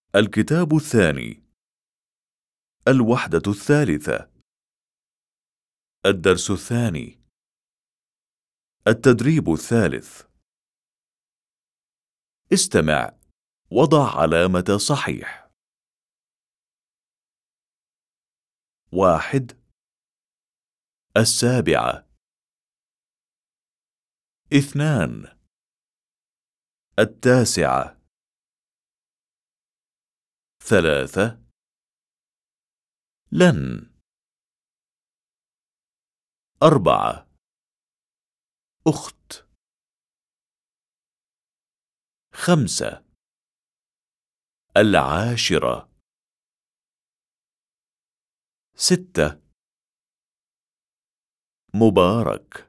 الكتاب الثاني. الوحدة الثالثة. الدرس الثاني. التدريب الثالث. استمع. وضع علامة صحيح. 1. 7. 2. 9. 3. لن. 4. أخت. 5. 10. 6. مبارك.